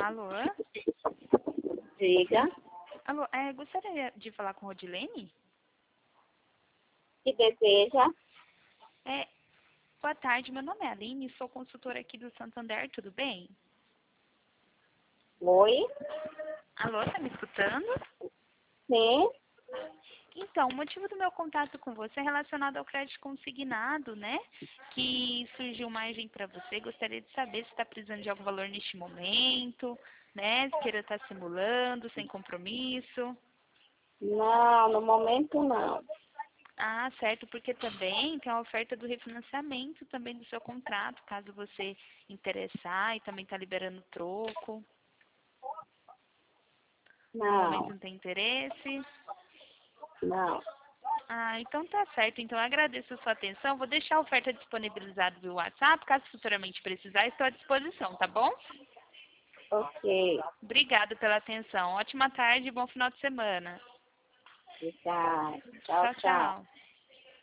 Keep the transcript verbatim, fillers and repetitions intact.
Alô? Diga. Alô, é, gostaria de falar com Rodilene? Que deseja? É, boa tarde, meu nome é Aline, sou consultora aqui do Santander, tudo bem? Oi? Alô, tá me escutando? Sim. Então, o motivo do meu contato com você é relacionado ao crédito consignado, né? Que surgiu margem para você. Gostaria de saber se está precisando de algum valor neste momento, né? Se queira estar simulando, sem compromisso. Não, no momento não. Ah, certo, porque também tem a oferta do refinanciamento também do seu contrato, caso você interessar, e também está liberando troco. No momento Não, não tem interesse. não. Ah, então tá certo. Então eu agradeço a sua atenção. Vou deixar a oferta disponibilizada via WhatsApp. Caso futuramente precisar, estou à disposição, tá bom? Ok. Obrigada pela atenção. Ótima tarde e bom final de semana. Obrigada. Tchau, Tchau, tchau. tchau.